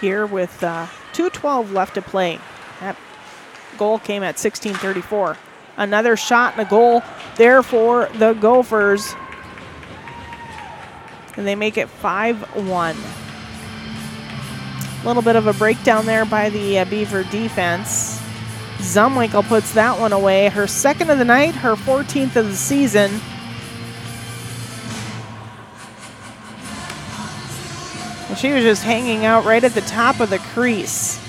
here with 2:12 left to play. That goal came at 16:34. Another shot and a goal there for the Gophers. And they make it 5-1. A little bit of a breakdown there by the Beaver defense. Zumwinkle puts that one away. Her second of the night, her 14th of the season. And she was just hanging out right at the top of the crease.